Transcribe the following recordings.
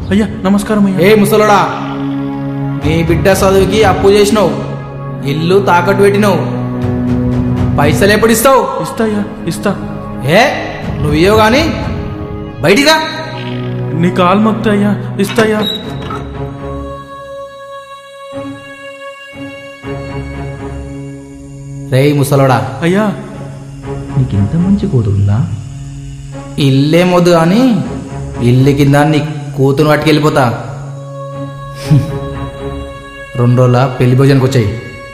అయ్యా నమస్కారం అయ్యా. ఏ ముసలోడా, నీ బిడ్డ చదువుకి అప్పు చేసినావు, ఇల్లు తాకట్టు పెట్టినావు, పైసలు ఎప్పుడు ఇస్తావు? ఇస్తాయ్యా ఇస్తా. ఏ నువ్వు ఇయ్యవు గాని బయటిగా. నీ కాలు మొక్తా అయ్యా, ఇస్తాయ్యా. రే ముసలోడా, అయ్యా నీకింత మంచి కూతురుందా? ఇల్లేమొద్దు కానీ ఇల్లు కింద నీ కూతురు పట్టుకెళ్ళిపోతా. 2 రోజుల పెళ్లి భోజనానికి వచ్చాయి.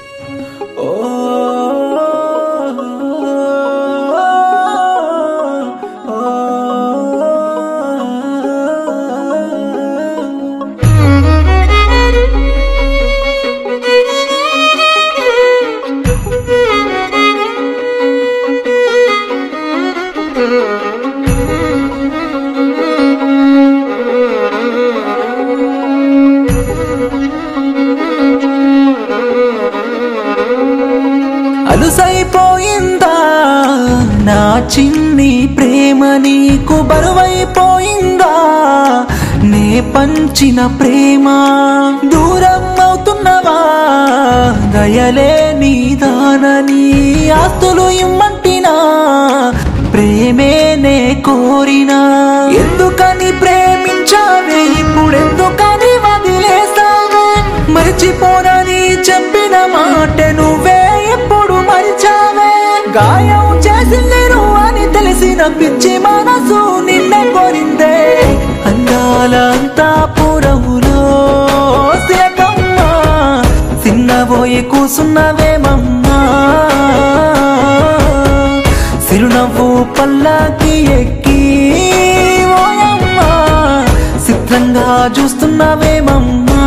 అలుసైపోయిందా నా చిన్ని ప్రేమ, నీకు బరువైపోయిందా నే పంచిన ప్రేమ? దూరం అవుతున్నవా దయలే నీదానని, ఆస్తులు ఇమ్మంటినా ప్రేమే నే కోరినా. ఎందుకని ప్రేమించావే, ఇప్పుడెందుకని వదిలేసావే? మర్చిపోనని చెప్పిన మాట నువ్వే ఎప్పుడు మరిచావే? గాయం చేసింది నువ్వు అని తెలిసిన పిచ్చి మనసు నిన్నే కోరిందే. అందాల అంతాపురములో శిలకమ్మ, చిన్నబోయి కూసున్నవేమమ్మా? చిరునవ్వు పల్లాకి ఎక్కి ఓయమ్మా, చిత్రంగా చూస్తున్నవేమమ్మా?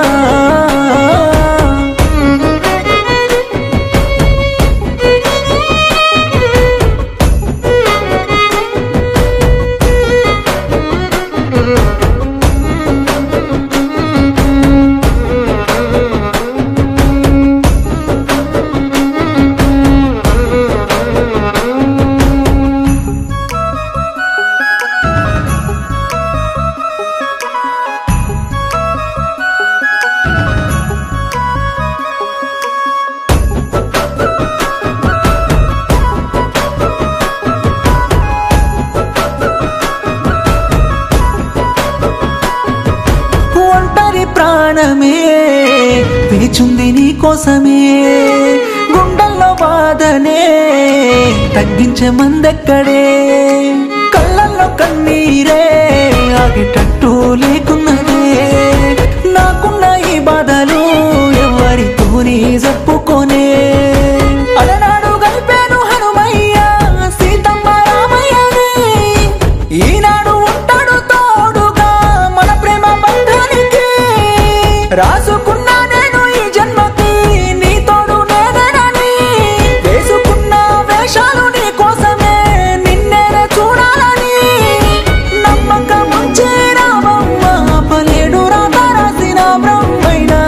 ప్రాణమే పిలిచుంది నీ కోసమే, గుండెల్లో బాధనే తగ్గించే మందెక్కడే? కళ్ళల్లో కన్నీరే ఆగేటట్టు లేకున్నదే. నాకున్న ఈ బాధలు ఎవరితోని చెప్పుకోనే. అలనాడు గలిపాను హనుమయ్య సీతమ్మ రామయ్యని, ఈనాడు ఉంటాడు తోడుగా మన ప్రేమ బంధానికి. రాసుకున్నా నేను ఈ జన్మకి నీ తోడు నేనేనని, వేసుకున్న వేషాలు నీ కోసమే నిన్నే చూడాలని. నమ్మకం ఉంచే రామమ్మ పలేడు రాత రాసిన బ్రహ్మైనా.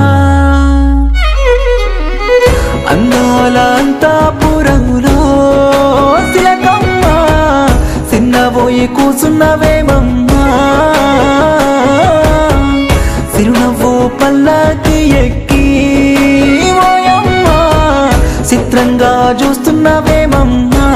అందాల అంతాపురంలో శిలకమ్మ, చిన్నబోయి కూసున్నవేమమ్మా? చిరునవ్వు పల్లాకి ఎక్కి ఓయమ్మా, చిత్రంగా చూస్తున్నవేమమ్మా?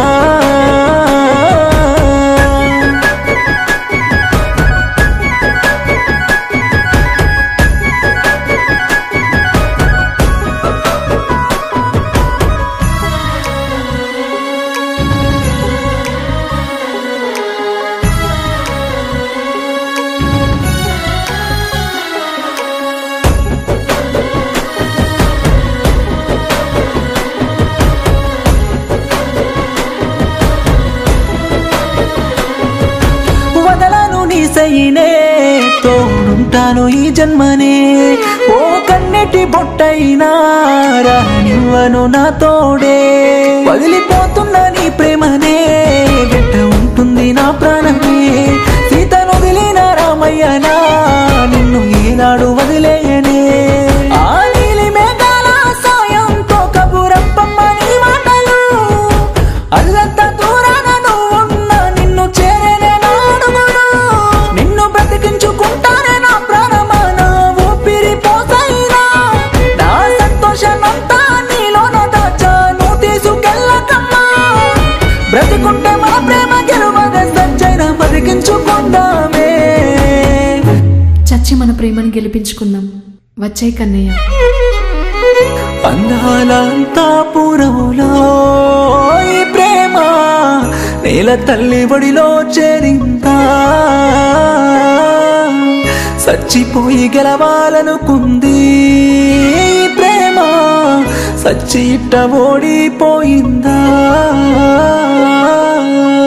సైనే తోడుంటాను ఈ జన్మనే. ఓ కన్నెటి బొట్టైనా రానివ్వను నా తోడే. వదిలిపోతున్న నీ ప్రేమనే గట్ట ఉంటుంది నా ప్రాణమే. సీతను వదిలిన రామయ్యనా నిన్ను ఈనాడు వదిలేయనే. ఆ నీలి మేఘాల సాయంతో కబురప్పమ్మ నీ మాటలు, అల్లంత దూరాన నువ్వున్న నిన్ను చేరనే నాడుగుడు. నిన్ను బ్రతికించుకుంటా మన ప్రేమను గెలిపించుకుందాం. వచ్చాయి కన్నయ్య. అందాలంతాపురములో ఈ ప్రేమ నేల తల్లి ఒడిలో చేరిందా, చచ్చిపోయి గెలవాలనుకుంది ఈ ప్రేమ, సచ్చి ఇట్ట ఓడిపోయిందా.